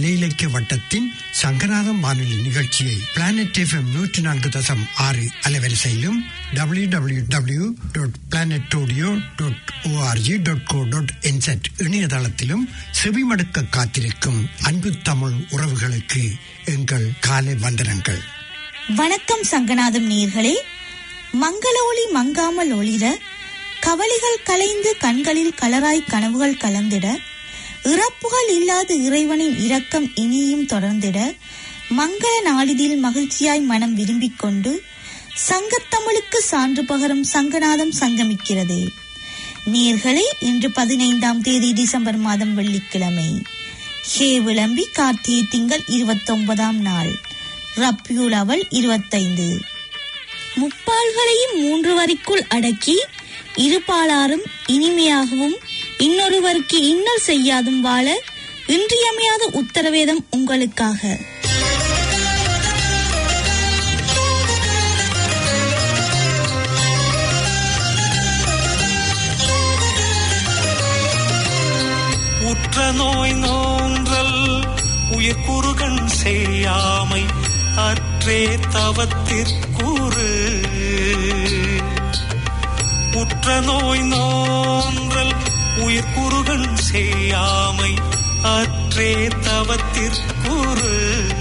கலை இலக்கிய வட்டத்தின் சங்கநாதம் வானொலி நிகழ்ச்சியை பிளானட் FM 104.6 அலைவரிசையிலும் www.planetaudio.org.co.nz இணையதளத்திலும் செவிமடுக்க காத்திருக்கும் அன்பு தமிழ் உறவுகளுக்கு எங்கள் காலை வந்தனங்கள். வணக்கம் சங்கநாதம் நேயர்களே. மங்கள ஒளி மங்காமல் ஒளிர, கவலைகள் கலைந்து கண்களில் கலராய் கனவுகள் கலந்திட, இறப்புகள் இல்லாத இறைவனின் இரக்கம் இனியும் தொடர்ந்திட, மங்கள நாளிதில் மகிழ்ச்சியாய் மனம் விரும்பிக் கொண்டு சங்கத்தமிழுக்கு சான்று பகரும் சங்கநாதம் சங்கமிக்கிறது. நேயர்களே, இன்று 15ஆம் தேதி டிசம்பர் மாதம் வெள்ளிக்கிழமை, ஹே விளம்பி கார்த்திகை திங்கள் 29ஆம் நாள், ரப்பியுல் அவல் 25. முப்பால்களையும் 3 வரிக்குள் அடக்கி இருபாலாரும் இனிமையாகவும் இன்னொருவருக்கு இன்னல் செய்யாதும் வாழ இன்றியமையாத உத்தரவேதம் உங்களுக்காக. உற்ற நோய் நோன்றல் உயிர்குறுகண் செய்யாமை அற்றே தவத்திற்கூறு. உற்ற நோய் நோன்றல் உயிர்குறுகண் செய்யாமை அற்றே தவத்திற்கூறு.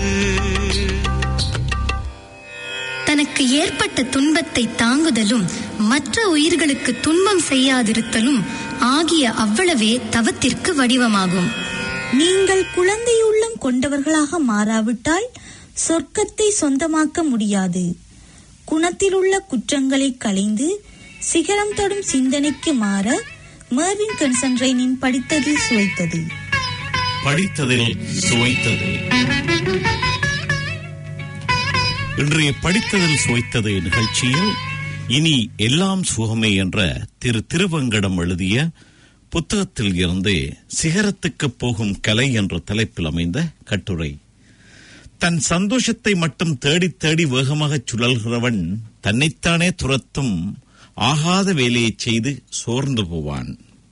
தனக்கு ஏற்பட்ட துன்பத்தை தாங்குதலும் மற்ற உயிர்களுக்கு துன்பம் செய்யாதிருத்தலும் ஆகிய அவ்வளவே தவத்திற்கு வடிவமாகும். நீங்கள் குழந்தையுள்ளம் கொண்டவர்களாக மாறாவிட்டால் சொர்க்கத்தை சொந்தமாக்க முடியாது. குணத்திலுள்ள குற்றங்களை களைந்து சிகரம் தொடும் சிந்தனைக்கு மாற மெர்வின் கன்சன்ட்ரைனின் படித்ததில் சுவைத்தது. இன்றைய படித்ததில் சுவைத்தது நிகழ்ச்சியில் இனி எல்லாம் சுகமே என்ற திருவங்கடம் எழுதிய புத்தகத்தில் இருந்து சிகரத்துக்கு போகும் கலை என்ற தலைப்பில் அமைந்த கட்டுரை. தன் சந்தோஷத்தை மட்டும் தேடி தேடி வேகமாக சுழல்கிறவன் தன்னைத்தானே துரத்தும் ஆகாத வேலையை செய்து சோர்ந்து போவான்.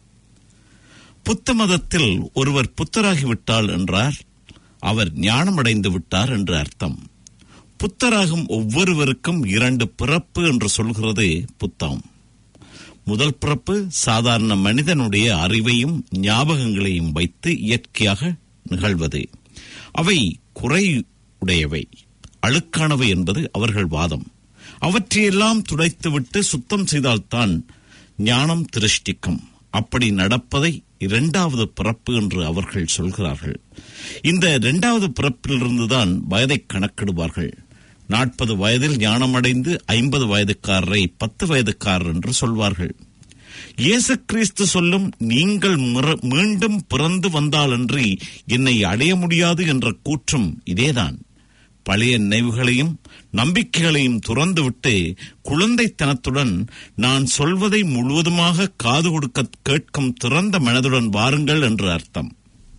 புத்த மதத்தில் ஒருவர் புத்தராகிவிட்டால் என்றார் அவர் ஞானமடைந்து விட்டார் என்று அர்த்தம். புத்தராகும் ஒவ்வொருவருக்கும் 2 பிறப்பு என்று சொல்கிறது புத்தம். முதல் பிறப்பு சாதாரண மனிதனுடைய அறிவையும் ஞாபகங்களையும் வைத்து இயற்கையாக நிகழ்வது. அவை குறையுடையவை, அழுக்கானவை என்பது அவர்கள் வாதம். அவற்றையெல்லாம் துடைத்துவிட்டு சுத்தம் செய்தால்தான் ஞானம் திருஷ்டிக்கும். அப்படி நடப்பதை 2வது பிறப்பு என்று அவர்கள் சொல்கிறார்கள். இந்த 2வது பிறப்பிலிருந்துதான் வயதை கணக்கிடுவார்கள். 40 வயதில் ஞானமடைந்து 50 வயதுக்காரரை 10 வயதுக்காரர் என்று சொல்வார்கள். இயேசு கிறிஸ்து சொல்லும் நீங்கள் மீண்டும் பிறந்து வந்தாலன்றி என்னை அடைய முடியாது என்ற கூற்றும் இதேதான். பழைய நினைவுகளையும் நம்பிக்கைகளையும் துறந்துவிட்டு குழந்தைத்தனத்துடன் நான் சொல்வதை முழுவதுமாக காது கொடுக்க கேட்கும் திறந்த மனதுடன் வாருங்கள் என்று அர்த்தம்.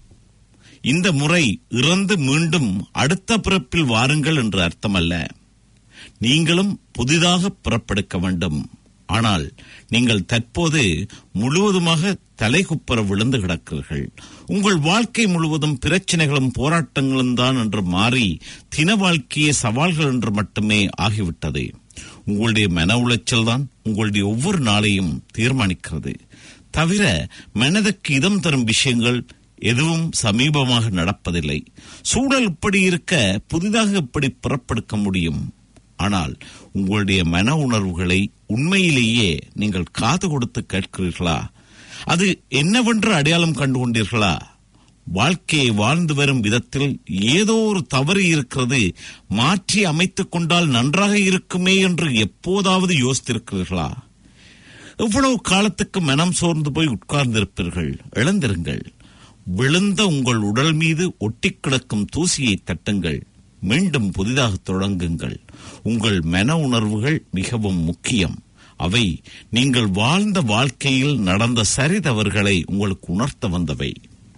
இந்த முறை இறந்து மீண்டும் அடுத்த பிறப்பில் வாருங்கள் என்று அர்த்தமல்ல. நீங்களும் புதிதாக பிறப்பெடுக்க வேண்டும். ஆனால் நீங்கள் தற்போது முழுவதுமாக தலைகுப்புற விழுந்து கிடக்கிறீர்கள். உங்கள் வாழ்க்கை முழுவதும் பிரச்சனைகளும் போராட்டங்களும் தான் என்று மாறி தின வாழ்க்கையே சவால்கள் என்று மட்டுமே ஆகிவிட்டது. உங்களுடைய மன உளைச்சல் தான் உங்களுடைய ஒவ்வொரு நாளையும் தீர்மானிக்கிறது. தவிர மனதுக்கு இதம் தரும் விஷயங்கள் எதுவும் சமீபமாக நடப்பதில்லை. சூழல் இப்படி இருக்க புதிதாக எப்படி பிறப்பெடுக்க முடியும்? ஆனால் உங்களுடைய மன உணர்வுகளை உண்மையிலேயே நீங்கள் காது கொடுத்து கேட்கிறீர்களா? அது என்னவென்று அடையாளம் கண்டு கொண்டீர்களா? வாழ்க்கையை வாழ்ந்து வரும் விதத்தில் ஏதோ ஒரு தவறு இருக்கிறது, மாற்றி அமைத்துக் கொண்டால் நன்றாக இருக்குமே என்று எப்போதாவது யோசித்திருக்கிறீர்களா? எவ்வளவு காலத்துக்கு மனம் சோர்ந்து போய் உட்கார்ந்திருப்பீர்கள்? எழுந்திருங்கள். விழுந்த உங்கள் உடல் மீது ஒட்டி கிடக்கும் தூசியை தட்டுங்கள். மீண்டும் புதிதாக தொடங்குங்கள். உங்கள் மன உணர்வுகள் மிகவும் முக்கியம். அவை நீங்கள் வாழ்ந்த வாழ்க்கையில் நடந்த சரிதவறுகளை உங்களுக்கு உணர்த்த வந்தவை.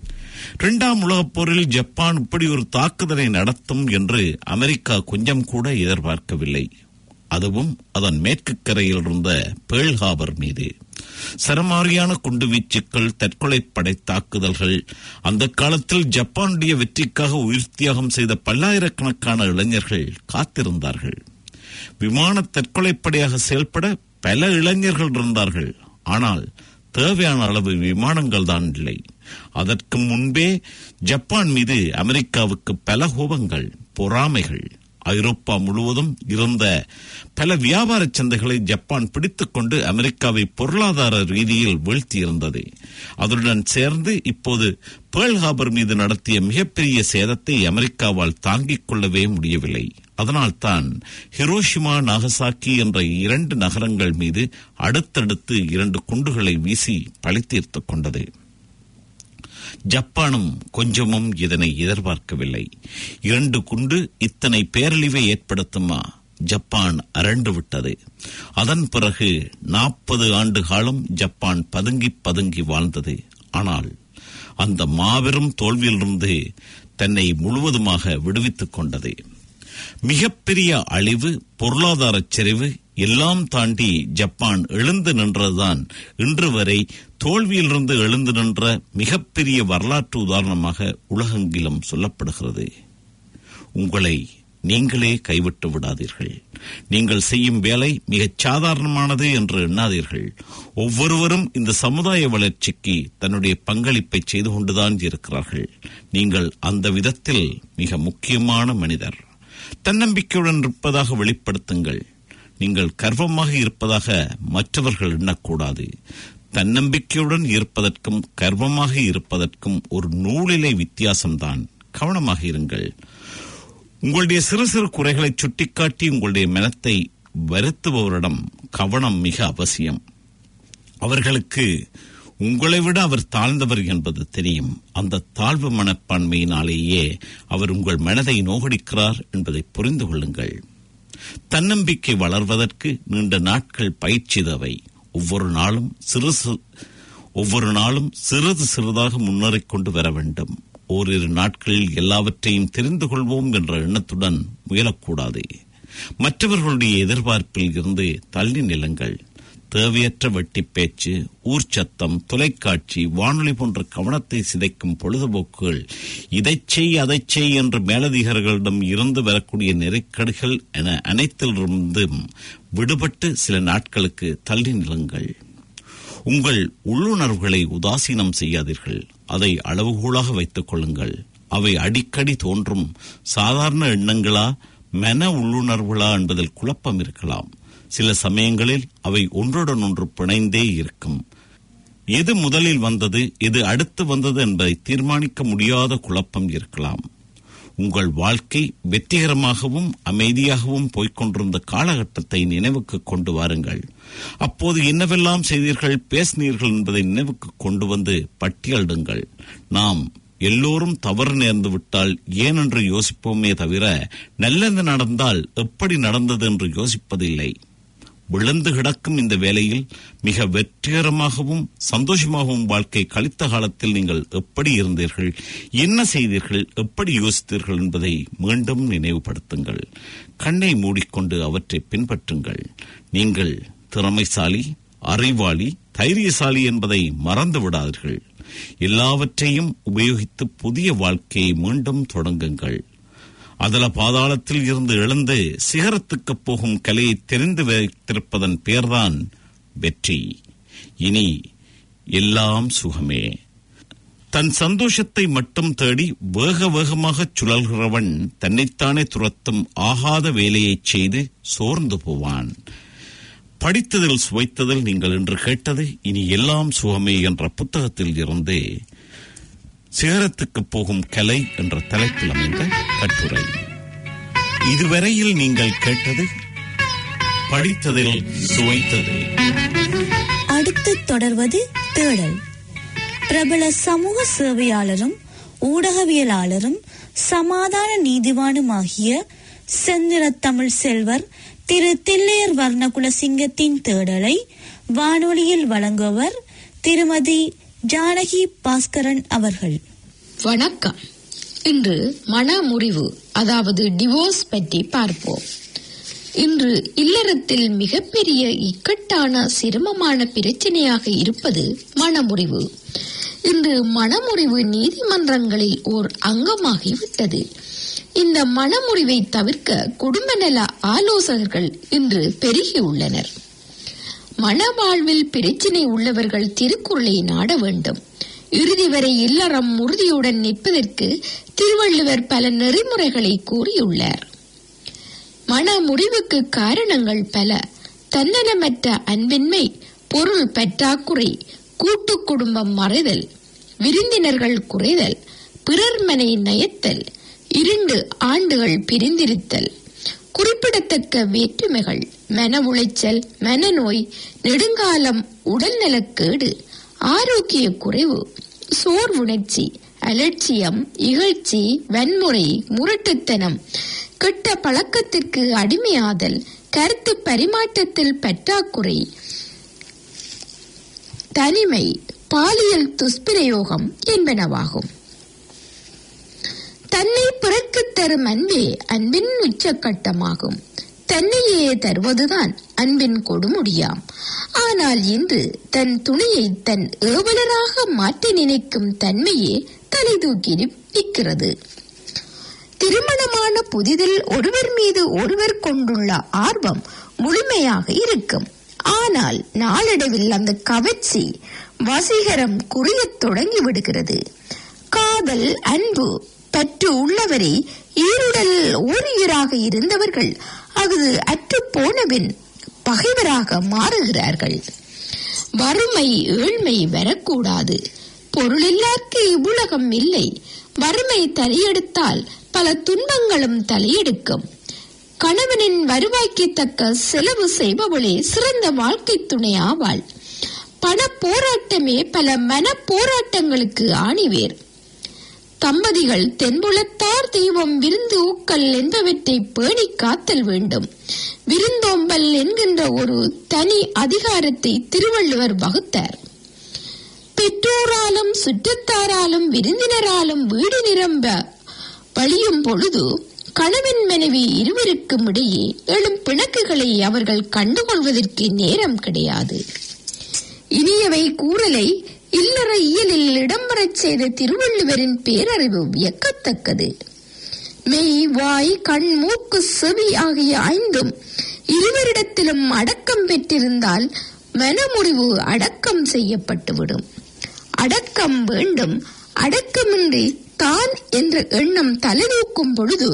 2ஆம் உலகப் போரில் ஜப்பான் இப்படி ஒரு தாக்குதலை நடத்தும் என்று அமெரிக்கா கொஞ்சம் கூட எதிர்பார்க்கவில்லை. அதுவும் அதன் மேற்கு கரையில் இருந்த பேர்ல் ஹார்பர் மீது. சரமாரியான குண்டுவீச்சுக்கள், தற்கொலை படை தாக்குதல்கள். அந்த காலத்தில் ஜப்பானுடைய வெற்றிக்காக உயிர் தியாகம் செய்த பல்லாயிரக்கணக்கான இளைஞர்கள் காத்திருந்தார்கள். விமான தற்கொலைப்படையாக செயல்பட பல இளைஞர்கள் இருந்தார்கள். ஆனால் தேவையான அளவு விமானங்கள் தான் இல்லை. அதற்கு முன்பே ஜப்பான் மீது அமெரிக்காவுக்கு பல கோபங்கள், பொறாமைகள். ஐரோப்பா முழுவதும் இருந்த பல வியாபார சந்தைகளை ஜப்பான் பிடித்துக் கொண்டு அமெரிக்காவை பொருளாதார ரீதியில் வீழ்த்தியிருந்தது. அதனுடன் சேர்ந்து இப்போது பேர்ல் ஹார்பர் மீது நடத்திய மிகப்பெரிய சேதத்தை அமெரிக்காவால் தாங்கிக் கொள்ளவே முடியவில்லை. அதனால்தான் ஹிரோஷிமா, நாகசாக்கி என்ற 2 நகரங்கள் மீது அடுத்தடுத்து 2 குண்டுகளை வீசி பழி தீர்த்துக் கொண்டது. ஜப்பானும் கொஞ்சமும் இதனை எதிர்பார்க்கவில்லை. 2 குண்டு இத்தனை பேரழிவை ஏற்படுத்துமா? ஜப்பான் அரண்டு விட்டது. அதன் பிறகு 40 ஆண்டு காலம் ஜப்பான் பதுங்கி வாழ்ந்தது. ஆனால் அந்த மாபெரும் தோல்வியிலிருந்து தன்னை முழுவதுமாக விடுவித்துக் கொண்டது. மிகப்பெரிய அழிவு, பொருளாதார சரிவு எல்லாம் தாண்டி ஜப்பான் எழுந்து நின்றதுதான் இன்று வரை தோல்வியிலிருந்து எழுந்து நின்ற மிகப்பெரிய வரலாற்று உதாரணமாக உலகெங்கிலும் சொல்லப்படுகிறது. உங்களை நீங்களே கைவிட்டு விடாதீர்கள். நீங்கள் செய்யும் வேலை மிகச் சாதாரணமானது என்று எண்ணாதீர்கள். ஒவ்வொருவரும் இந்த சமுதாய வளர்ச்சிக்கு தன்னுடைய பங்களிப்பை செய்து கொண்டுதான் இருக்கிறார்கள். நீங்கள் அந்த விதத்தில் மிக முக்கியமான மனிதர். தன்னம்பிக்கையுடன் இருப்பதாக வெளிப்படுத்துங்கள். நீங்கள் கர்வமாக இருப்பதாக மற்றவர்கள் எண்ணக்கூடாது. தன்னம்பிக்கையுடன் இருப்பதற்கும் கர்வமாக இருப்பதற்கும் ஒரு நூலிலை வித்தியாசம்தான். கவனமாக இருங்கள். உங்களுடைய சிறு சிறு குறைகளை சுட்டிக்காட்டி உங்களுடைய மனத்தை வருத்துபவரிடம் கவனம் மிக அவசியம். அவர்களுக்கு உங்களை விட அவர் தாழ்ந்தவர் என்பது தெரியும். அந்த தாழ்வு மனப்பான்மையினாலேயே அவர் உங்கள் மனதை நோகடிக்கிறார் என்பதை புரிந்து கொள்ளுங்கள். தன்னம்பிக்கை வளர்வதற்கு நீண்ட நாட்கள் பயிற்சி தேவை. ஒவ்வொரு நாளும் சிறிது சிறிதாக முன்னேறிக் கொண்டு வர வேண்டும். ஓரிரு நாட்களில் எல்லாவற்றையும் தெரிந்து கொள்வோம் என்ற எண்ணத்துடன் முயலக்கூடாது. மற்றவர்களுடைய எதிர்பார்ப்பில் இருந்து தள்ளி நிலங்கள். தேவையற்ற வெட்டி பேச்சு, ஊர்ச்சத்தம், தொலைக்காட்சி, வானொலி போன்ற கவனத்தை சிதைக்கும் பொழுதுபோக்குகள், இதை செய் அதை செய் என்று மேலதிகாரிகளிடம் இருந்து வரக்கூடிய நெருக்கடிகள் என அனைத்திலிருந்தும் விடுபட்டு சில நாட்களுக்கு தள்ளி நிலுங்கள். உங்கள் உள்ளுணர்வுகளை உதாசீனம் செய்யாதீர்கள். அதை அளவுகோலாக வைத்துக் கொள்ளுங்கள். அவை அடிக்கடி தோன்றும் சாதாரண எண்ணங்களா, மன உள்ளுணர்வுகளா என்பதில் குழப்பம் இருக்கலாம். சில சமயங்களில் அவை ஒன்றுடன் ஒன்று பிணைந்தே இருக்கும். எது முதலில் வந்தது, எது அடுத்து வந்தது என்பதை தீர்மானிக்க முடியாத குழப்பம் இருக்கலாம். உங்கள் வாழ்க்கை வெற்றிகரமாகவும் அமைதியாகவும் போய்கொண்டிருந்த காலகட்டத்தை நினைவுக்கு கொண்டு வாருங்கள். அப்போது என்னவெல்லாம் செய்தீர்கள், பேசினீர்கள் என்பதை நினைவுக்கு கொண்டு வந்து பட்டியலிடுங்கள். நாம் எல்லோரும் தவறு நேர்ந்து விட்டால் ஏனென்று யோசிப்போமே தவிர நல்லது நடந்தால் எப்படி நடந்தது என்று யோசிப்பதில்லை. விழுந்து கிடக்கும் இந்த வேளையில் மிக வெற்றிகரமாகவும் சந்தோஷமாகவும் வாழ்க்கை கழித்த காலத்தில் நீங்கள் எப்படி இருந்தீர்கள், என்ன செய்தீர்கள், எப்படி யோசித்தீர்கள் என்பதை மீண்டும் நினைவுபடுத்துங்கள். கண்ணை மூடிக்கொண்டு அவற்றை பின்பற்றுங்கள். நீங்கள் திறமைசாலி, அறிவாளி, தைரியசாலி என்பதை மறந்து விடாதீர்கள். எல்லாவற்றையும் உபயோகித்து புதிய வாழ்க்கையை மீண்டும் தொடங்குங்கள். அதல பாதாளத்தில் இருந்து எழுந்து சிகரத்துக்கு போகும் கலையை தெரிந்து வைத்திருப்பதன் பெயர்தான் வெற்றி. இனி எல்லாம் சுகமே. தன் சந்தோஷத்தை மட்டும் தேடி வேக வேகமாக சுழல்கிறவன் தன்னைத்தானே துரத்தும் ஆகாத வேலையை செய்து சோர்ந்து போவான். படித்ததில் சுவைத்ததில் நீங்கள் இன்று கேட்டது இனி எல்லாம் சுகமே என்ற புத்தகத்தில் இருந்து சிகரத்துக்கு போகும் கலை என்ற தலைப்பில் அமைந்த கட்டுரை. இதுவரையில் நீங்கள் கேட்டது படித்ததில் சுவைத்தது. அடுத்து தொடர்வது தேடல். பிரபல சமூக சேவையாளரும் ஊடகவியலாளரும் சமாதான நீதிவானுமாகிய செந்நிற தமிழ் செல்வர் திரு தில்லையர் வர்ணகுலசிங்கத்தின் தேடலை வானொலியில் வழங்குவர் திருமதி ஜானகி பாஸ்கரன் அவர்கள். வணக்கம். இன்று மன முறிவு அதாவது டிவோர்ஸ் பற்றி பார்ப்போம். இன்று இல்லறத்தில் மிகப்பெரிய இக்கட்டான சிரமமான பிரச்சனையாக இருப்பது மனமுறிவு. இன்று மனமுறிவு நீதிமன்றங்களில் ஓர் அங்கமாகிவிட்டது. இந்த மனமுறிவை தவிர்க்க குடும்ப நல ஆலோசகர்கள் இன்று பெருகியுள்ளனர். மனவாழ்வில் பிரச்சினை உள்ளவர்கள் திருக்குறளை நாட வேண்டும். இறுதி வரை இல்லறம் உறுதியுடன் நிற்பதற்கு திருவள்ளுவர் பல நெறிமுறைகளை கூறியுள்ளார். மன முறிவுக்கு காரணங்கள் பல. தன்னலமற்ற அன்பின்மை, பொருள் பற்றாக்குறை, கூட்டு குடும்பம் மறைதல், விருந்தினர்கள் குறைதல், பிறர் மனை நயத்தல், 2 ஆண்டுகள் பிரிந்திருத்தல், குறிப்பிடத்தக்க வேற்றுமைகள், மன உளைச்சல், மனநோய், நெடுங்காலம் உடல்நலக்கேடு, ஆரோக்கிய குறைவு, சோர்வுணர்ச்சி, அலட்சியம், இகழ்ச்சி, வன்முறை, முரட்டுத்தனம், கெட்ட பழக்கத்திற்கு அடிமையாதல், கருத்து பரிமாற்றத்தில் பற்றாக்குறை, தனிமை, பாலியல் துஷ்பிரயோகம் என்பனவாகும். தன்னை பிறர்க்கு தரும் அன்பே அன்பின் உச்சக்கட்டமாகும். தன்னையே தருவதுதான் அன்பின் கொடுமுடியாம். ஆனால் இன்று தன் துணையை தன் ஏவலராக மாற்றி நினைக்கும் தன்மையே தலை தூக்கி நிற்கிறது. திருமணமான புதிதில் ஒருவர் மீது ஒருவர் கொண்டுள்ள ஆர்வம் முழுமையாக இருக்கும். ஆனால் நாளடைவில் அந்த கவர்ச்சி வசீகரம் குறையத் தொடங்கி விடுகிறது. காதல், அன்பு, பற்று உள்ளவரை ஈருடல் ஓரியராக இருந்தவர்கள் அது அற்று போனபின் பகைவராக மாறுகிறார்கள். வறுமை, ஏழ்மை வரக்கூடாது. பொருளில்லார்க்கு இவ்வுலகம் இல்லை. வறுமை தலையெடுத்தால் பல துன்பங்களும் தலையெடுக்கும். கணவனின் வருவாய்க்கு தக்க செலவு செய்பவளே சிறந்த வாழ்க்கை துணை ஆவாள். பண போராட்டமே பல மன போராட்டங்களுக்கு ஆணிவேர். தம்பதிகள் தென்புலத்தார் தெய்வம் விருந்து ஊக்கல் என்பவற்றை பேணி காத்தல் வேண்டும். விருந்தோம்பல் என்கின்ற ஒரு தனி அதிகாரத்தை திருவள்ளுவர் வகுத்தார். பெற்றோராலும் சுற்றத்தாராலும் விருந்தினராலும் வீடு நிரம்ப வழியும் பொழுது கணவன் மனைவி இருவருக்கும் இடையே எழும் பிணக்குகளை அவர்கள் கண்டுகொள்வதற்கு நேரம் கிடையாது. இனியவை கூறலை இல்லற இயலில் இடம்பெறச் செய்த திருவள்ளுவரின் பேரறிவு வியக்கத்தக்கது. மெய், வாய், கண், மூக்கு, செவி ஆகிய 5ம் இருவரிடத்திலும் அடக்கம் பெற்றிருந்தால் மனமுறிவு அடக்கம் செய்யப்பட்டுவிடும். அடக்கம் வேண்டும். அடக்கமின்றி தான் என்ற எண்ணம் தலைதூக்கும் பொழுது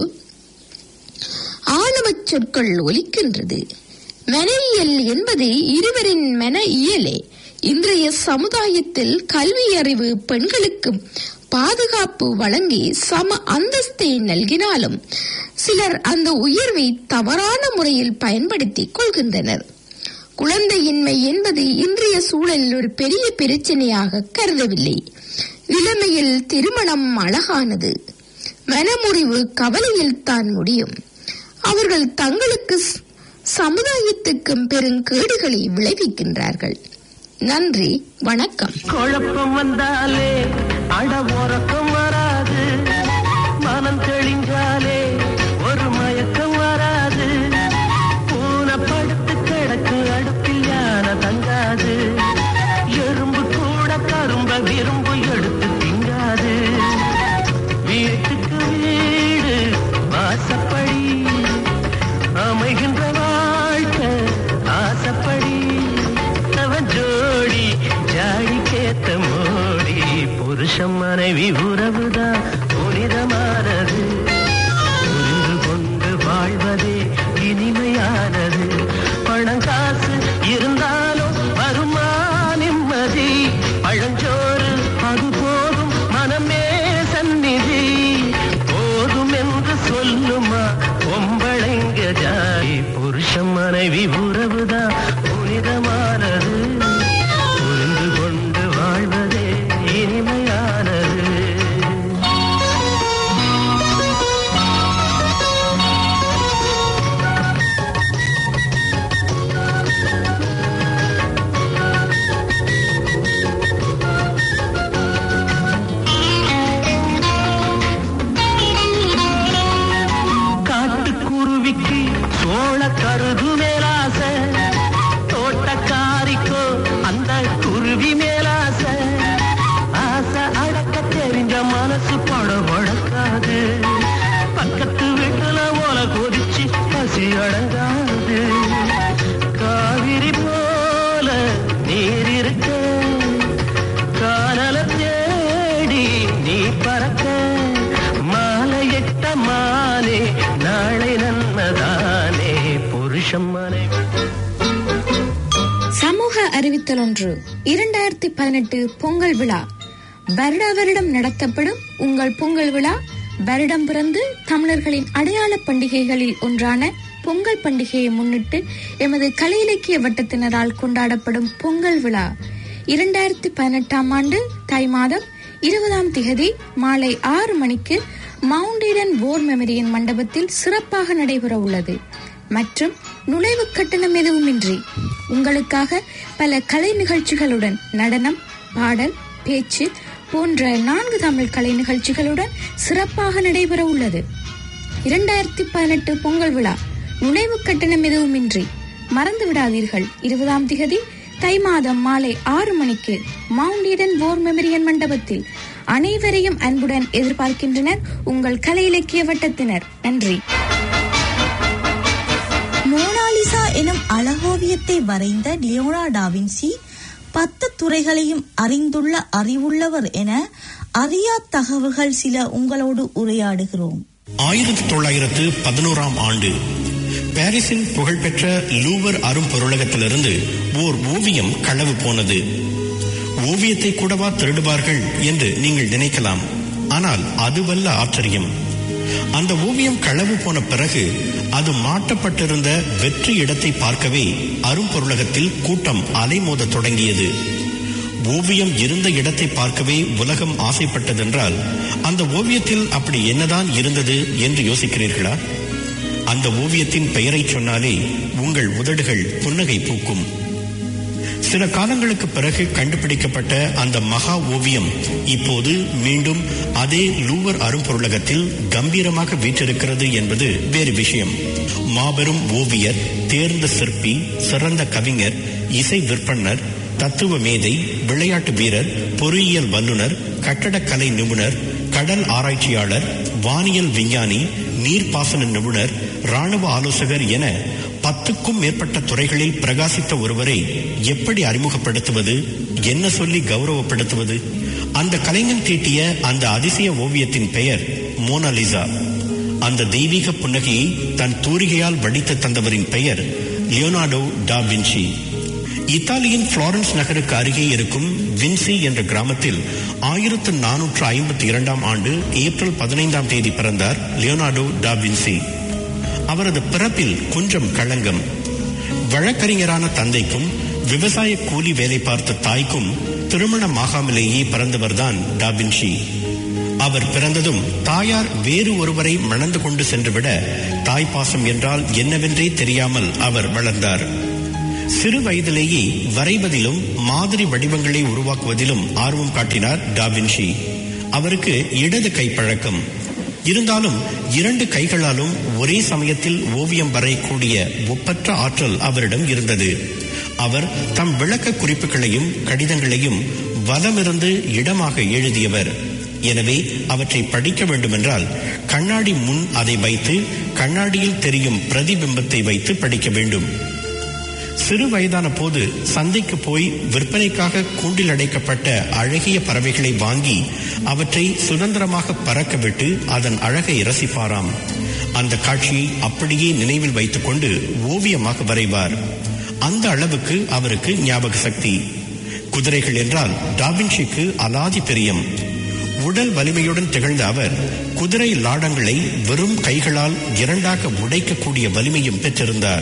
ஆணவச் சொற்கள் ஒலிக்கின்றது. மனையியல் என்பது இருவரின் மன இயலே. இன்றைய சமுதாயத்தில் கல்வி அறிவு பெண்களுக்கு பாதுகாப்பு வழங்கி சம அந்தஸ்தை நல்கினாலும் சிலர் அந்த உயர்வை தவறான முறையில் பயன்படுத்திக் கொள்கின்றனர். குழந்தையின்மை என்பது இன்றைய சூழலில் ஒரு பெரிய பிரச்சனையாக கருதவில்லை. இளமையில் திருமணம் அழகானது. மனமுறிவு கவலையில் தான் முடியும். அவர்கள் தங்களுக்கு சமுதாயத்துக்கும் பெருங்கேடுகளை விளைவிக்கின்றார்கள். நன்றி, வணக்கம். குழப்பம் வந்தாலே அட உறக்கம் வராது. மனம் தெளிஞ்சாலே ஒரு மயக்கம் வராது. பூனப்படுத்து கிடக்கு அடுப்பில் யானை தங்காது. எறும்பு கூட கரும்ப விரும்பு எடுத்து திங்காது. வீட்டுக்கு வீடு வாசப்படி அமைகின்ற வாழ்க்கை ஆசப்படி. ஜோடி ஜாடி கேத்த மோடி புருஷம் மனைவி உறவுதான் புனிதமானது. புரிந்து கொண்டு வாழ்வதே இனிமையானது. பணம் காசு இருந்தாலும் வருமா நிம்மதி. பழஞ்சோறு அது போதும் மனமே சந்நிதி. போதும் என்று சொல்லுமா பொம்பளைங்க ஜாடி. புருஷம் மனைவி உறவுதான் புனிதமானது. புரிந்து கொண்டு வாழ்வதே இனிமையானது. காட்டுக்குருவிக்கு சோள மனைவி. சமூக அறிவித்தல் ஒன்று. 2018 பொங்கல் விழா. வருட வருடம் நடத்தப்படும் உங்கள் பொங்கல் விழா வருடம் பிறந்து தமிழர்களின் அடையாள பண்டிகைகளில் ஒன்றான பொங்கல் பண்டிகையை முன்னிட்டு எமது கலை இலக்கிய வட்டத்தினரால் கொண்டாடப்படும் பொங்கல் விழா 2018 ஆண்டு தை மாதம் 20 மாலை 6 மணிக்கு மவுண்ட் ஈடன் வார் மெமரியல் மண்டபத்தில் சிறப்பாக நடைபெற உள்ளது. மற்றும் நுழைவு கட்டணம் எதுவுமின்றி உங்களுக்காக பல கலை நிகழ்ச்சிகளுடன் நடனம், பாடல், பேச்சு போன்ற 4 தமிழ் கலை நிகழ்ச்சிகளுடன் சிறப்பாக நடைபெற உள்ளது. 2018 பொங்கல் விழா நுழைவு கட்டணம் எதுவுமின்றி. மறந்து விடாதீர்கள். 20 தை மாதம் மாலை 6 மணிக்கு மவுண்ட் ஈடன் வார் மெமரியல் மண்டபத்தில். அனைவரையும் அன்புடன் எதிர்பார்க்கின்றனர் உங்கள் கலை இலக்கிய வட்டத்தினர். நன்றி. மோனாலிசா எனும் அழகோவியத்தை வரைந்த லியோனார்டோ டா வின்சி 10 துறைகளையும் அறிந்துள்ள அறிவுள்ளவர் என அறியா தகவல்கள் சில உங்களோடு உரையாடுகிறோம். 1911 ஆண்டு பாரிஸின் புகழ்பெற்ற லூவர் அரும்பொருளகத்திலிருந்து ஓர் ஓவியம் களவு போனது. ஓவியத்தை கூடவா திருடுவார்கள் என்று நீங்கள் நினைக்கலாம். ஆனால் அதுவல்ல ஆச்சரியம். அந்த ஓவியம் களவு போன பிறகு அது மாட்டப்பட்டிருந்த வெற்றி இடத்தை பார்க்கவே அரும்பொருளகத்தில் கூட்டம் அலைமோத தொடங்கியது. ஓவியம் இருந்த இடத்தை பார்க்கவே உலகம் ஆசைப்பட்டதென்றால் அந்த ஓவியத்தில் அப்படி என்னதான் இருந்தது என்று யோசிக்கிறீர்களா? அந்த ஓவியத்தின் பெயரை சொன்னாலே உங்கள் உதடுகள் புன்னகை பூக்கும். சில காலங்களுக்கு பிறகு கண்டுபிடிக்கப்பட்ட அந்த மகா ஓவியம் இப்போது மீண்டும் அதே லூவர் அரும்பொருளகத்தில் கம்பீரமாக வீற்றிருக்கிறது என்பது வேறு விஷயம். மாபெரும் ஓவியர், தேர்ந்த சிற்பி, சிறந்த கவிஞர், இசை விற்பனர், தத்துவ மேதை, விளையாட்டு வீரர், பொறியியல் வல்லுநர், கட்டடக்கலை நிபுணர், கடல் ஆராய்ச்சியாளர், வானியல் விஞ்ஞானி, நீர்ப்பாசன நிபுணர், ராணுவ ஆலோசகர் என 10க்கும் மேற்பட்ட துறைகளில் பிரகாசித்த ஒருவரை எப்படி அறிமுகப்படுத்துவது, என்ன சொல்லி கௌரவப்படுத்துவது? அந்த கலைஞன் தீட்டிய அந்த அதிசய ஓவியத்தின் பெயர் மோனாலிசா. அந்த தெய்வீக புன்னகையை தன் தூரிகையால் வடித்து தந்தவரின் பெயர் லியோனார்டோ டா வின்சி. இத்தாலியின் புளோரன்ஸ் நகருக்கு அருகே இருக்கும் வின்சி என்ற கிராமத்தில் 1452 ஆண்டு ஏப்ரல் 15 பிறந்தார் லியோனார்டோ டா வின்சி. அவரது பிறப்பில் கொஞ்சம் களங்கம். வழக்கறிஞரான தந்தைக்கும் விவசாய கூலி வேலை பார்த்த தாய்க்கும் திருமணமாகாமலேயே பிறந்தவர்தான் டா வின்சி. அவர் பிறந்ததும் தாயார் வேறு ஒருவரை மணந்து கொண்டு சென்றுவிட தாய்ப்பாசம் என்றால் என்னவென்றே தெரியாமல் அவர் வளர்ந்தார். சிறு வயதிலேயே வரைவதிலும் மாதிரி வடிவங்களை உருவாக்குவதிலும் ஆர்வம் காட்டினார் டா வின்சி. அவருக்கு இடது கை பழக்கம் இருந்தாலும் 2 கைகளாலும் ஒரே சமயத்தில் ஓவியம் வரையக்கூடிய ஒப்பற்ற ஆற்றல் அவரிடம் இருந்தது. அவர் தம் விளக்க குறிப்புகளையும் கடிதங்களையும் வலமிருந்து இடமாக எழுதியவர். எனவே அவற்றை படிக்க வேண்டுமென்றால் கண்ணாடி முன் அதை வைத்து கண்ணாடியில் தெரியும் பிரதிபிம்பத்தை வைத்து படிக்க வேண்டும். சிறு வயதான போது சந்தைக்கு போய் விற்பனைக்காக கூண்டில் அடைக்கப்பட்ட அழகிய பறவைகளை வாங்கி அவற்றை சுதந்திரமாக பறக்க விட்டு அதன் அழகை ரசிப்பாராம். அந்த காட்சியை அப்படியே நினைவில் வைத்துக் கொண்டு ஓவியமாக வரைவார். அந்த அளவுக்கு அவருக்கு ஞாபக சக்தி. குதிரைகள் என்றால் டா வின்சிக்கு அலாதி பிரியம். உடல் வலிமையுடன் திகழ்ந்த அவர் குதிரை லாடங்களை வெறும் கைகளால் 2ஆக உடைக்கக்கூடிய வலிமையும் பெற்றிருந்தார்.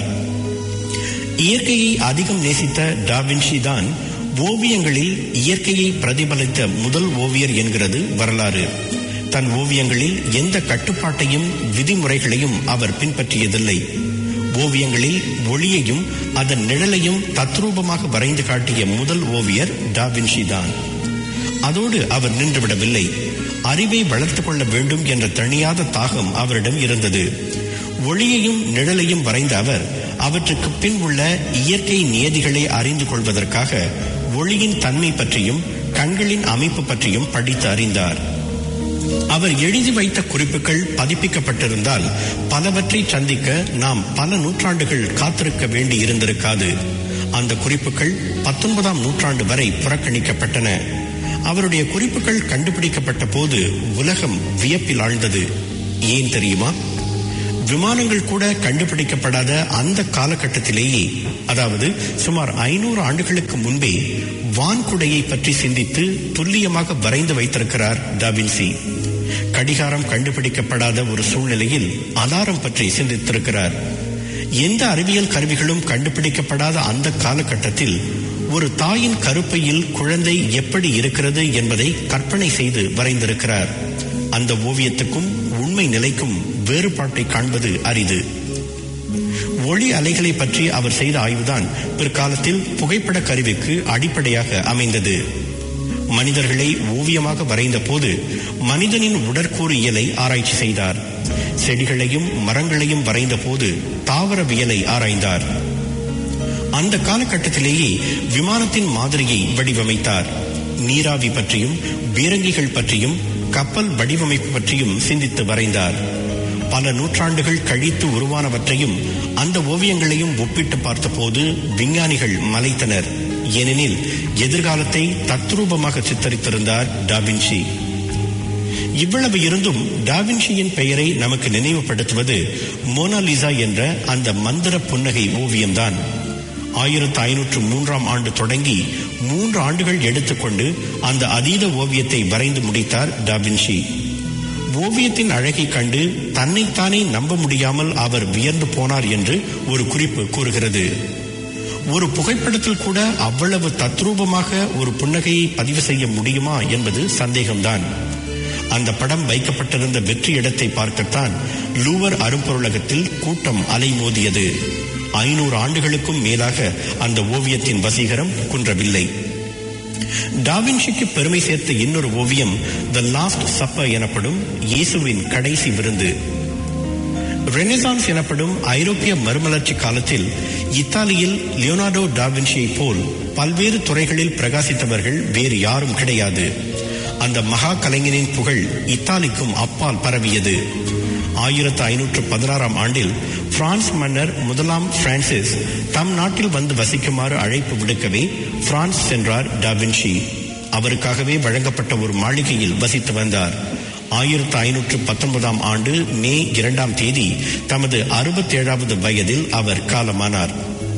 இயற்கையை அதிகம் நேசித்த டா வின்சி தான் ஓவியங்களில் இயற்கையை பிரதிபலித்த முதல் ஓவியர் என்கிறது வரலாறு. தன் ஓவியங்களில் எந்த கட்டுப்பாட்டையும் விதிமுறைகளையும் அவர் பின்பற்றியதில்லை. ஓவியங்களில் ஒளியையும் அதன் நிழலையும் தத்ரூபமாக வரைந்து காட்டிய முதல் ஓவியர் டா வின்சி தான். அதோடு அவர் நின்றுவிடவில்லை. அறிவை வளர்த்துக் கொள்ள வேண்டும் என்ற தணியாத தாகம் அவரிடம் இருந்தது. ஒளியையும் நிழலையும் வரைந்த அவர் அவற்றுக்கு பின் உள்ள இயற்கை நியதிகளை அறிந்து கொள்வதற்காக ஒளியின் தன்மை பற்றியும் கண்களின் அமைப்பு பற்றியும் படித்து அறிந்தார். அவர் எழுதி வைத்த குறிப்புகள் பதிப்பிக்கப்பட்டிருந்தால் பலவற்றை சந்திக்க நாம் பல நூற்றாண்டுகள் காத்திருக்க வேண்டி இருந்திருக்காது. அந்த குறிப்புகள் 19ஆம் நூற்றாண்டு வரை புறக்கணிக்கப்பட்டன. அவருடைய குறிப்புகள் கண்டுபிடிக்கப்பட்ட போது உலகம் வியப்பில் ஆழ்ந்தது. ஏன் தெரியுமா? விமானங்கள் கூட கண்டுபிடிக்கப்படாத அந்த காலகட்டத்திலேயே, அதாவது சுமார் 500 ஆண்டுகளுக்கு முன்பே வான்குடையை பற்றி சிந்தித்து துல்லியமாக வரைந்து வைத்திருக்கிறார் டாவின்சி. கடிகாரம் கண்டுபிடிக்கப்படாத ஒரு சூழ்நிலையில் அலாரம் பற்றி சிந்தித்திருக்கிறார். எந்த அறிவியல் கருவிகளும் கண்டுபிடிக்கப்படாத அந்த காலகட்டத்தில் ஒரு தாயின் கருப்பையில் குழந்தை எப்படி இருக்கிறது என்பதை கற்பனை செய்து வரைந்திருக்கிறார். அந்த ஓவியத்துக்கும் உண்மை நிலைக்கும் வேறுபாட்டை காண்பது அரிது. ஒளி அலைகளை பற்றி அவர் செய்த ஆய்வுதான் பிற்காலத்தில் புகைப்பட கருவிக்கு அடிப்படையாக அமைந்தது. மனிதர்களை ஓவியமாக வரைந்த போது மனிதனின் உடற்கூறு இயலை ஆராய்ச்சி செய்தார். செடிகளையும் மரங்களையும் வரைந்த போது தாவரவியலை ஆராய்ந்தார். அந்த காலகட்டத்திலேயே விமானத்தின் மாதிரியை வடிவமைத்தார். நீராவி பற்றியும் பீரங்கிகள் பற்றியும் கப்பல் வடிவமைப்பு பற்றியும் சிந்தித்து வரைந்தார். பல நூற்றாண்டுகள் கழித்து உருவானவற்றையும் அந்த ஓவியங்களையும் ஒப்பிட்டு பார்த்தபோது விஞ்ஞானிகள் மலைத்தனர். ஏனெனில் எதிர்காலத்தை தத்ரூபமாக சித்தரித்திருந்தார் டாவின்சி. இவ்வளவு இருந்தும் டாவின்சியின் பெயரை நமக்கு நினைவுபடுத்துவது மோனாலிசா என்ற அந்த மந்திர புன்னகை ஓவியம்தான். 1503ஆம் ஆண்டு தொடங்கி 3 ஆண்டுகள் எடுத்துக்கொண்டு அந்த அதீத ஓவியத்தை வரைந்து முடித்தார் டாவின்சி. ஓவியத்தின் அழகை கண்டு தன்னைத்தானே நம்ப முடியாமல் அவர் வியந்து போனார் என்று ஒரு குறிப்பு கூறுகிறது. ஒரு புகைப்படத்தில் கூட அவ்வளவு தத்ரூபமாக ஒரு புன்னகையை பதிவு செய்ய முடியுமா என்பது சந்தேகம்தான். அந்த படம் வைக்கப்பட்டிருந்த வெற்றி இடத்தை பார்க்கத்தான் லூவர் அரும்பொருளகத்தில் கூட்டம் அலைமோதியது. 500 ஆண்டுகளுக்கும் மேலாக அந்த ஓவியத்தின் வசீகரம் குன்றவில்லை. டாவின்சிக்கு பெருமை சேர்த்த இன்னொரு ஓவியம் தி லாஸ்ட் சப்பர் எனப்படும் இயேசுவின் கடைசி விருந்து. ரெனசான்ஸ் எனப்படும் ஐரோப்பிய மறுமலர்ச்சி காலத்தில் இத்தாலியில் லியோனார்டோ டாவின்சியை போல் பல்வேறு துறைகளில் பிரகாசித்தவர்கள் வேறு யாரும் கிடையாது. அந்த மகா கலைஞனின் புகழ் இத்தாலிக்கும் அப்பால் பரவியது. 1516ஆம் ஆண்டில் பிரான்ஸ் மன்னர் முதலாம் பிரான்சிஸ் தம் நாட்டில் வந்து வசிக்குமாறு அழைப்பு விடுக்கவே பிரான்ஸ் சென்றார் டாவின்சி. அவருக்காகவே வழங்கப்பட்ட ஒரு மாளிகையில் வசித்து வந்தார். 1519ஆம் ஆண்டு மே 2ஆம் தேதி தமது 67வது வயதில் அவர் காலமானார்.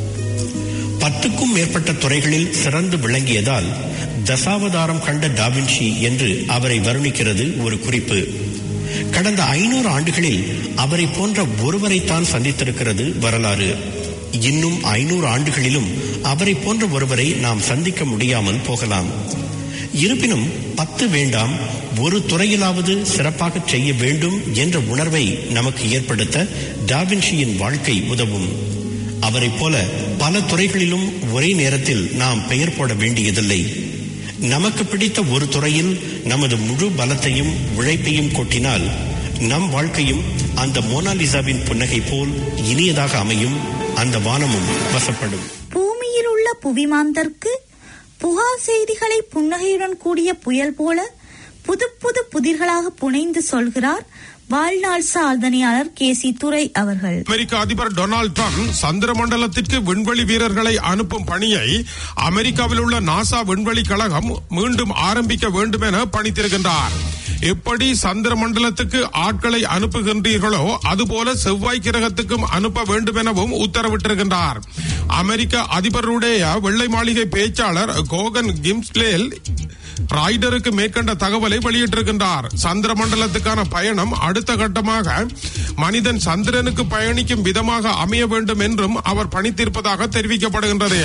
10க்கும் மேற்பட்ட துறைகளில் சிறந்து விளங்கியதால் தசாவதாரம் கண்ட டாவின்சி என்று அவரை வருணிக்கிறது ஒரு குறிப்பு. கடந்த 500 ஆண்டுகளில் அவரை போன்ற ஒருவரைத்தான் சந்தித்திருக்கிறது வரலாறு. இன்னும் 500 ஆண்டுகளிலும் அவரை போன்ற ஒருவரை நாம் சந்திக்க முடியாமல் போகலாம். இருப்பினும் 10 வேண்டாம், ஒரு துறையிலாவது சிறப்பாக செய்ய வேண்டும் என்ற உணர்வை நமக்கு ஏற்படுத்த டாவின்சியின் வாழ்க்கை உதவும். அவரை போல பல துறைகளிலும் ஒரே நேரத்தில் நாம் பெயர் போட வேண்டியதில்லை. நமக்கு பிடித்த ஒரு துறையில் நமது முழு பலத்தையும் உழைப்பையும் கொட்டினால் நம் வாழ்க்கையும் அந்த மோனாலிசாவின் புன்னகை போல் இனியதாக அமையும். அந்த வானமும் வசப்படும். பூமியில் உள்ள புவிமாந்தர்க்கு புகார் செய்திகளை புன்னகையுடன் கூடிய புயல் போல புது புது புதிர்களாக புனைந்து சொல்கிறார் வாழ்நாள் சாதனையாளர் கேசி துரை அவர்கள். அமெரிக்க அதிபர் டொனால்ட் ட்ரம்ப் சந்திர மண்டலத்திற்கு விண்வெளி வீரர்களை அனுப்பும் பணியை அமெரிக்காவில் உள்ள நாசா விண்வெளி கழகம் மீண்டும் ஆரம்பிக்க வேண்டும் என பணித்திருக்கின்றார். எப்படி சந்திர மண்டலத்துக்கு ஆட்களை அனுப்புகின்றீர்களோ அதுபோல செவ்வாய் கிரகத்துக்கும் அனுப்ப வேண்டும் எனவும் உத்தரவிட்டிருக்கின்றார். அமெரிக்க அதிபருடைய வெள்ளை மாளிகை பேச்சாளர் கோகன் கிம்ஸ்லேல் ராய்டருக்கு மேற்கண்ட தகவலை வெளியிட்டிருக்கின்றார். சந்திர மண்டலத்துக்கான பயணம் அடுத்த கட்டமாக மனிதன் சந்திரனுக்கு பயணிக்கும் விதமாக அமைய வேண்டும் என்றும் அவர் பணித்திருப்பதாக தெரிவிக்கப்படுகின்றது.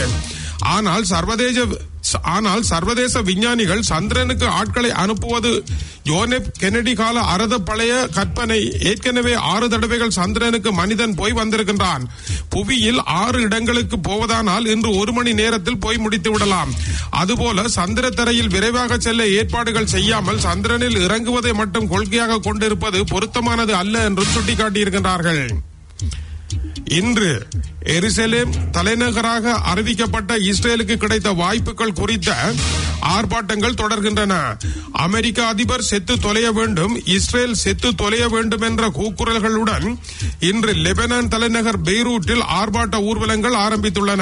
ஆனால் சர்வதேச விஞ்ஞானிகள் சந்திரனுக்கு ஆட்களை அனுப்புவது ஜோன் கென்னடி கால அறத பழைய கற்பனை. ஏற்கனவே 6 தடவைகள் சந்திரனுக்கு மனிதன் போய் வந்திருக்கின்றான். புவியில் 6 இடங்களுக்கு போவதானால் இன்று 1 மணி நேரத்தில் போய் முடித்து விடலாம். அதுபோல சந்திர தரையில் விரைவாக செல்ல ஏற்பாடுகள் செய்யாமல் சந்திரனில் இறங்குவதை மட்டும் கொள்கையாக கொண்டிருப்பது பொருத்தமானது அல்ல என்றும் சுட்டிக்காட்டியிருக்கின்றார்கள். இன்று எருசலேம் தலைநகராக அறிவிக்கப்பட்ட இஸ்ரேலுக்கு கிடைத்த வாய்ப்புகள் குறித்த ஆர்ப்பாட்டங்கள் தொடர்கின்றன. அமெரிக்க அதிபர் செத்து தொலைய வேண்டும், இஸ்ரேல் செத்து தொலைய வேண்டும் என்ற கூக்குரல்களுடன் இன்று லெபனான் தலைநகர் பெய்ரூட்டில் ஆர்ப்பாட்ட ஊர்வலங்கள் ஆரம்பித்துள்ளன.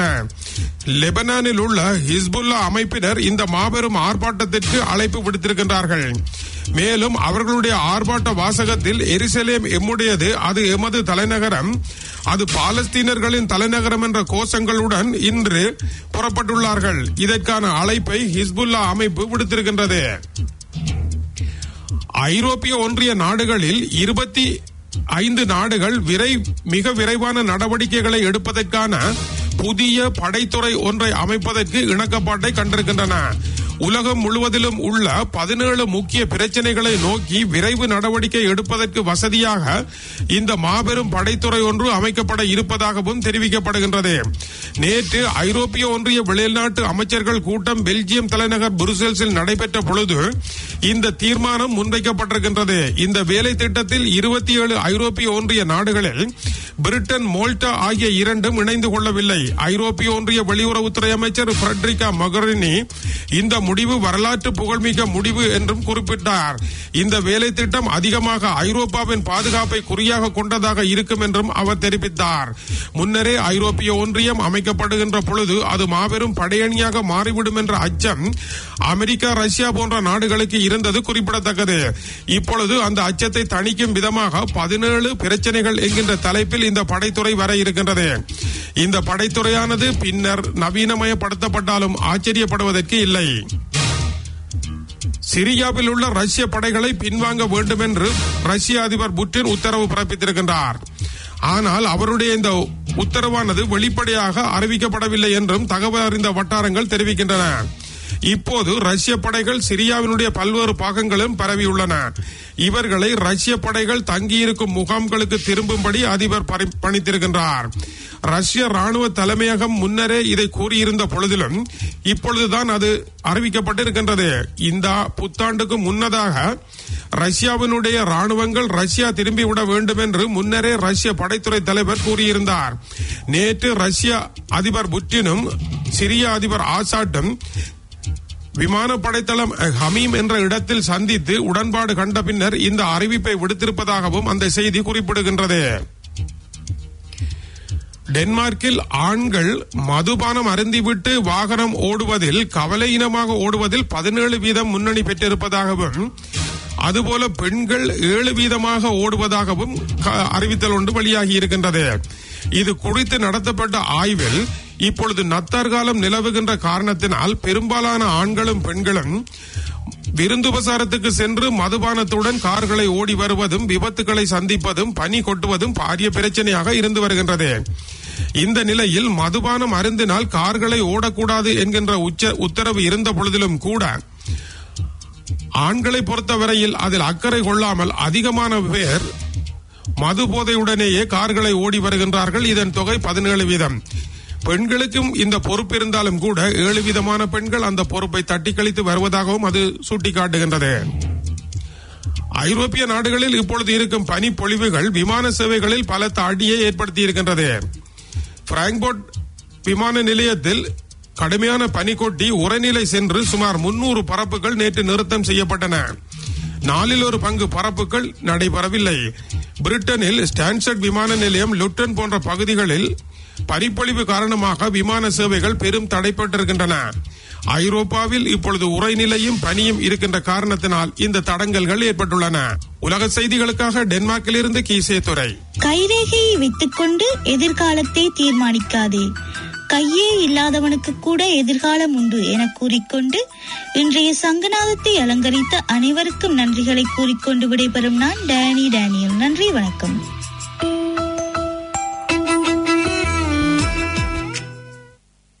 லெபனானில் உள்ள ஹிஸ்புல்லா அமைப்பினர் இந்த மாபெரும் ஆர்ப்பாட்டத்திற்கு அழைப்பு விடுத்திருக்கின்றார்கள். மேலும் அவர்களுடைய ஆர்ப்பாட்ட வாசகத்தில் எருசலேம் எம்முடையது, அது எமது தலைநகரம், அது பாலஸ்தீனர்களின் தலைநகரம் என்ற கோஷங்களுடன் இன்று புறப்பட்டுள்ளார்கள். இதற்கான அழைப்பை ஹிஸ்புல்லா அமைப்பு விடுத்திருக்கின்றது. ஐரோப்பிய ஒன்றிய நாடுகளில் 25 நாடுகள் மிக விரைவான நடவடிக்கைகளை எடுப்பதற்கான புதிய படைத்துறை ஒன்றை அமைப்பதற்கு இணக்கப்பாட்டை கண்டிருக்கின்றன. உலகம் முழுவதிலும் உள்ள 17 முக்கிய பிரச்சனைகளை நோக்கி விரைவு நடவடிக்கை எடுப்பதற்கு வசதியாக இந்த மாபெரும் படைத்துறை ஒன்று அமைக்கப்பட இருப்பதாகவும் தெரிவிக்கப்படுகின்றது. நேற்று ஐரோப்பிய ஒன்றிய வெளிநாட்டு அமைச்சர்கள் கூட்டம் பெல்ஜியம் தலைநகர் புருசெல்ஸில் நடைபெற்ற பொழுது இந்த தீர்மானம் முன்வைக்கப்பட்டிருக்கின்றது. இந்த வேலை திட்டத்தில் 27 ஐரோப்பிய ஒன்றிய நாடுகளில் பிரிட்டன், மோல்டா ஆகிய இரண்டும் இணைந்து கொள்ளவில்லை. ஐரோப்பிய ஒன்றிய வெளியுறவுத்துறை அமைச்சர் ஃபிரெட்ரிகா மொகரினி இந்த முடிவு வரலாற்று புகழ்மிக்க முடிவு என்றும் குறிப்பிட்டார். இந்த வேலை திட்டம் அதிகமாக ஐரோப்பாவின் பாதுகாப்பை குறியாக கொண்டதாக இருக்கும் என்றும் அவர் தெரிவித்தார். முன்னரே ஐரோப்பிய ஒன்றியம் அமைக்கப்படுகின்ற பொழுது அது மாபெரும் படையணியாக மாறிவிடும் என்ற அச்சம் அமெரிக்கா, ரஷ்யா போன்ற நாடுகளுக்கு இருந்தது குறிப்பிடத்தக்கது. இப்பொழுது அந்த அச்சத்தை தணிக்கும் விதமாக 17 பிரச்சனைகள் என்கின்ற தலைப்பில் இந்த படைத்துறை வர இருக்கின்றது. இந்த படைத்துறையானது பின்னர் நவீனமயப்படுத்தப்பட்டாலும் ஆச்சரியப்படுவதற்கு இல்லை. சிரியாவில் உள்ள ரஷ்ய படைகளை பின்வாங்க வேண்டும் என்று ரஷ்ய அதிபர் புட்டின் உத்தரவு பிறப்பித்திருக்கின்றார். ஆனால் அவருடைய இந்த உத்தரவானது வெளிப்படையாக அறிவிக்கப்படவில்லை என்றும் தகவல் அறிந்த வட்டாரங்கள் தெரிவிக்கின்றன. இப்போது ரஷ்ய படைகள் சிரியாவினுடைய பல்வேறு பாகங்களும் பரவியுள்ளன. இவர்களை ரஷ்ய படைகள் தங்கியிருக்கும் முகாம்களுக்கு திரும்பும்படி அதிபர் பணித்திருக்கின்றார். ரஷ்ய ராணுவ தலைமையகம் முன்னரே இதை கூறியிருந்த பொழுதிலும் இப்பொழுதுதான் அது அறிவிக்கப்பட்டிருக்கின்றது. இந்த புத்தாண்டுக்கு முன்னதாக ரஷ்யாவினுடைய ராணுவங்கள் ரஷ்யா திரும்பிவிட வேண்டும் என்று முன்னரே ரஷ்ய படைத்துறை தலைவர் கூறியிருந்தார். நேற்று ரஷ்ய அதிபர் புட்டினும் சிரிய அதிபர் ஆசாட்டும் விமான படைத்தளம் ஹமீம் என்ற இடத்தில் சந்தித்து உடன்பாடு கண்ட பின்னர் இந்த அறிவிப்பை விடுத்திருப்பதாகவும் அந்த செய்தி குறிப்பிடுகின்றது. டென்மார்க்கில் ஆண்கள் மதுபானம் அருந்திவிட்டு வாகனம் ஓடுவதில் கவலையினமாக ஓடுவதில் 17% முன்னணி பெற்றிருப்பதாகவும், அதுபோல பெண்கள் 7% ஓடுவதாகவும் அறிவித்தல் ஒன்று வெளியாகி இருக்கின்றது. இது குறித்து நடத்தப்பட்ட ஆய்வில் இப்பொழுது நத்தார்காலம் நிலவுகின்ற காரணத்தினால் பெரும்பாலான ஆண்களும் பெண்களும் விருந்துபசாரத்துக்கு சென்று மதுபானத்துடன் கார்களை ஓடி வருவதும், விபத்துகளை சந்திப்பதும், பனி கொட்டுவதும் பாரிய பிரச்சனையாக இருந்து வருகின்றது. இந்த நிலையில் மதுபானம் அருந்தினால் கார்களை ஓடக்கூடாது என்கின்ற உத்தரவு இருந்த பொழுதிலும் கூட ஆண்களை பொறுத்தவரையில் அதில் அக்கறை கொள்ளாமல் அதிகமான பேர் மது போதையுடனேயே கார்களை ஓடி வருகின்றார்கள். இதன் தொகை 17%. பெண்களுக்கும் இந்த பொறுப்பு இருந்தாலும் கூட 7% பெண்கள் அந்த பொறுப்பை தட்டி கழித்து வருவதாகவும் அது சுட்டிக்காட்டுகின்றது. ஐரோப்பிய நாடுகளில் இப்பொழுது இருக்கும் பனிப்பொழிவுகள் விமான சேவைகளில் பலத்த அடியை ஏற்படுத்தி இருக்கின்றது. பிராங்க்போர்ட் விமான நிலையத்தில் கடுமையான பனி கொட்டி உறைநிலை சென்று சுமார் 300 பறப்புகள் நேற்று நிறுத்தம் செய்யப்பட்டன. 4/1 பறப்புகள் நடைபெறவில்லை. பிரிட்டனில் ஸ்டான்சர்ட் விமான நிலையம், லுட்டன் போன்ற பகுதிகளில் பனிப்பொழிவு காரணமாக விமான சேவைகள் பெரும் தடைப்பட்டிருக்கின்றன. ஐரோப்பாவில் இப்பொழுது உறைநிலையும் பனியும் இருக்கின்ற காரணத்தினால் இந்த தடங்கல்கள் ஏற்பட்டுள்ளன. உலக செய்திகளுக்காக டென்மார்க்கிலிருந்து கீசே துரை. கைரேகையை வைத்துக் கொண்டு எதிர்காலத்தை தீர்மானிக்காதே, கையே இல்லாதவனுக்கு கூட எதிர்காலம் உண்டு என கூறிக்கொண்டு இன்றைய சங்கநாதத்தை அலங்கரித்த அனைவருக்கும் நன்றிகளை கூறிக்கொண்டு விடைபெறும் நான் டேனியல். நன்றி, வணக்கம்.